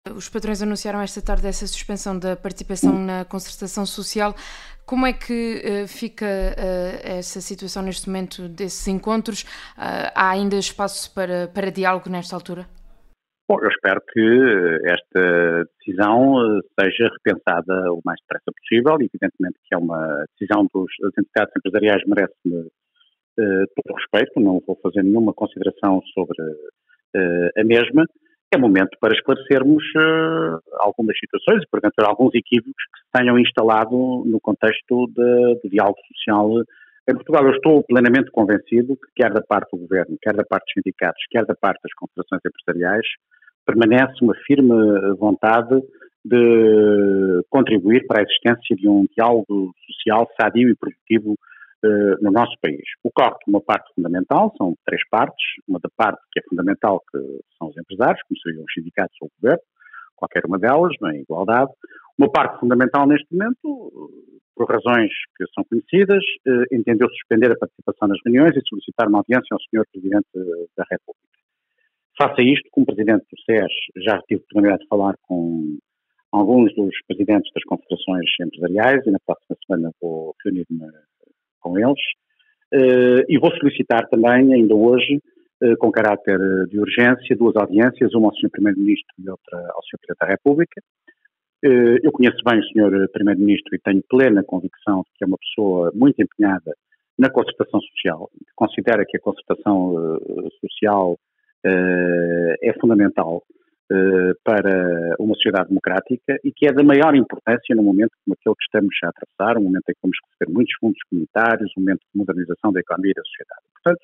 Os patrões anunciaram esta tarde essa suspensão da participação na concertação social. Como é que fica essa situação neste momento desses encontros? Há ainda espaço para diálogo nesta altura? Bom, eu espero que esta decisão seja repensada o mais depressa possível. Evidentemente que é uma decisão das entidades empresariais, merece-me todo o respeito, não vou fazer nenhuma consideração sobre a mesma. É momento para esclarecermos algumas situações e, porventura, alguns equívocos que se tenham instalado no contexto do diálogo social em Portugal. Eu estou plenamente convencido que, quer da parte do Governo, quer da parte dos sindicatos, quer da parte das confederações empresariais, permanece uma firme vontade de contribuir para a existência de um diálogo social sadio e produtivo no nosso país. Ocorre uma parte fundamental, são três partes. Uma da parte que é fundamental, que são os empresários, como seriam os sindicatos ou o governo, qualquer uma delas, na igualdade. Uma parte fundamental neste momento, por razões que são conhecidas, entendeu suspender a participação nas reuniões e solicitar uma audiência ao Sr. Presidente da República. Face a isto, como Presidente do SES, já tive a oportunidade de falar com alguns dos presidentes das confederações empresariais e na próxima semana vou reunir-me com eles, e vou solicitar também, ainda hoje, com caráter de urgência, duas audiências, uma ao Sr. Primeiro-Ministro e outra ao Sr. Presidente da República. Eu conheço bem o Sr. Primeiro-Ministro e tenho plena convicção de que é uma pessoa muito empenhada na concertação social, que considera que a concertação social é fundamental para uma sociedade democrática e que é da maior importância no momento como aquele que estamos a atravessar, um momento em que vamos receber muitos fundos comunitários, um momento de modernização da economia e da sociedade. Portanto,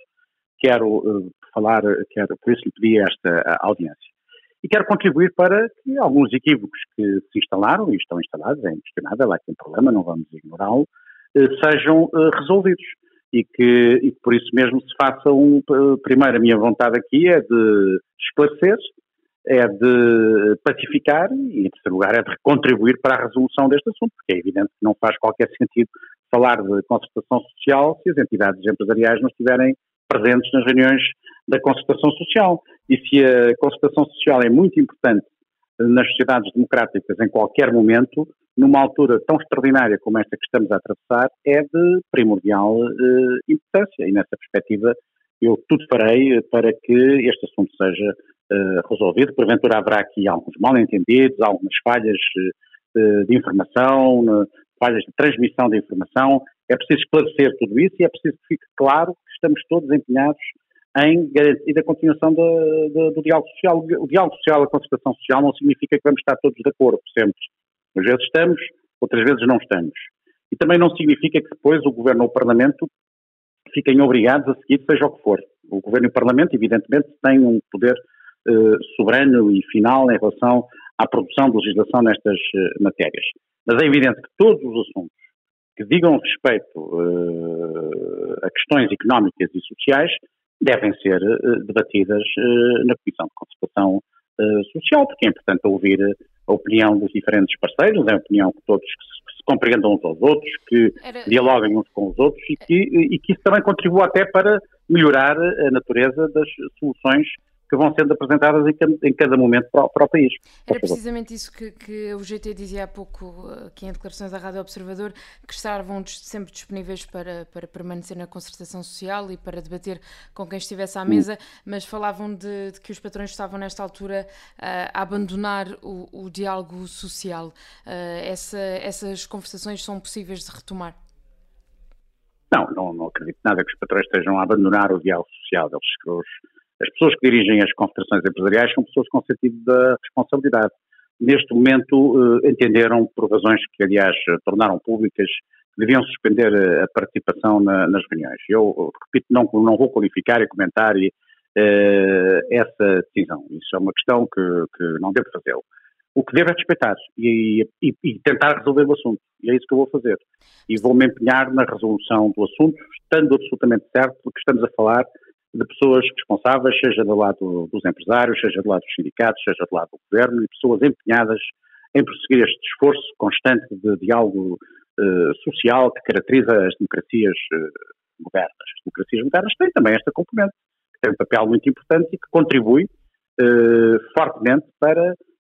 por isso lhe pedi esta audiência. E quero contribuir para que alguns equívocos que se instalaram, e estão instalados, é inquestionável, lá que tem problema, não vamos ignorá-lo, sejam resolvidos. E que por isso mesmo se faça primeiro, a minha vontade aqui é de esclarecer, é de pacificar e, em terceiro lugar, é de contribuir para a resolução deste assunto, porque é evidente que não faz qualquer sentido falar de concertação social se as entidades empresariais não estiverem presentes nas reuniões da concertação social. E se a concertação social é muito importante nas sociedades democráticas em qualquer momento, numa altura tão extraordinária como esta que estamos a atravessar, é de primordial importância. E nessa perspectiva eu tudo farei para que este assunto seja resolvido. Porventura haverá aqui alguns mal-entendidos, algumas falhas de informação, falhas de transmissão de informação. É preciso esclarecer tudo isso e é preciso que fique claro que estamos todos empenhados em garantir a continuação do diálogo social. O diálogo social, a concertação social, não significa que vamos estar todos de acordo sempre. Às vezes estamos, outras vezes não estamos. E também não significa que depois o Governo ou o Parlamento fiquem obrigados a seguir seja o que for. O Governo e o Parlamento, evidentemente, têm um poder soberano e final em relação à produção de legislação nestas matérias. Mas é evidente que todos os assuntos que digam respeito a questões económicas e sociais devem ser debatidas na Comissão de Concertação Social, porque é importante ouvir a opinião dos diferentes parceiros, é a opinião que todos que se compreendam uns aos outros, que dialoguem uns com os outros e que isso também contribua até para melhorar a natureza das soluções que vão sendo apresentadas em cada momento para o país. Era precisamente isso que o GT dizia há pouco, aqui em declarações à Rádio Observador, que estavam sempre disponíveis para permanecer na concertação social e para debater com quem estivesse à mesa, mas falavam de que os patrões estavam nesta altura a abandonar o diálogo social. Essas conversações são possíveis de retomar? Não acredito nada que os patrões estejam a abandonar o diálogo social. As pessoas que dirigem as confederações empresariais são pessoas com sentido da responsabilidade. Neste momento entenderam, por razões que aliás tornaram públicas, que deviam suspender a participação nas reuniões. Eu repito, não vou qualificar e comentar essa decisão. Isso é uma questão que não devo fazê-lo. O que devo é respeitar e tentar resolver o assunto. E é isso que eu vou fazer. E vou-me empenhar na resolução do assunto, estando absolutamente certo que estamos a falar de pessoas responsáveis, seja do lado dos empresários, seja do lado dos sindicatos, seja do lado do governo, e pessoas empenhadas em prosseguir este esforço constante de diálogo social que caracteriza as democracias modernas. As democracias modernas têm também esta componente, que tem um papel muito importante e que contribui fortemente para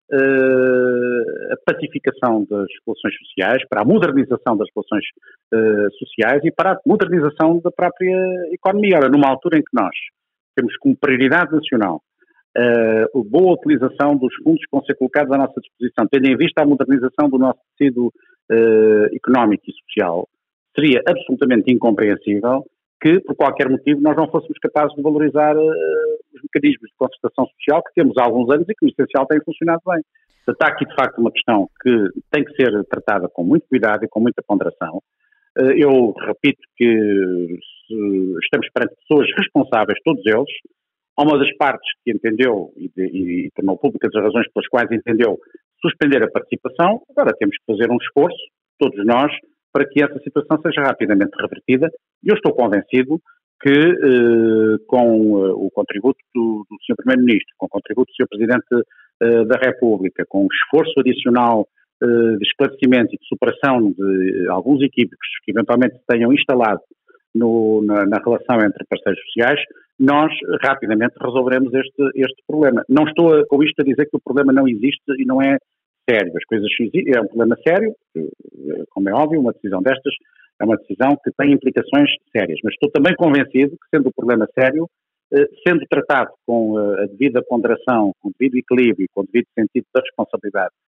a pacificação das relações sociais, para a modernização das relações sociais e para a modernização da própria economia. Ora, numa altura em que nós temos como prioridade nacional a boa utilização dos fundos que vão ser colocados à nossa disposição, tendo em vista a modernização do nosso tecido económico e social, seria absolutamente incompreensível que, por qualquer motivo, nós não fôssemos capazes de valorizar os mecanismos de concertação social que temos há alguns anos e que, no essencial, têm funcionado bem. Portanto, há aqui, de facto, uma questão que tem que ser tratada com muito cuidado e com muita ponderação. Eu repito que estamos perante pessoas responsáveis, todos eles. Há uma das partes que entendeu e tornou públicas as razões pelas quais entendeu suspender a participação. Agora temos que fazer um esforço, todos nós, para que essa situação seja rapidamente revertida. E eu estou convencido que com o contributo do Sr. Primeiro-Ministro, com o contributo do Sr. Presidente da República, com o esforço adicional de esclarecimento e de superação de alguns equívocos que eventualmente se tenham instalado na relação entre parceiros sociais, nós rapidamente resolveremos este problema. Não estou com isto a dizer que o problema não existe e não é sério. As coisas é um problema sério, como é óbvio, uma decisão destas é uma decisão que tem implicações sérias, mas estou também convencido que, sendo o problema sério, sendo tratado com a devida ponderação, com o devido equilíbrio, com o devido sentido da responsabilidade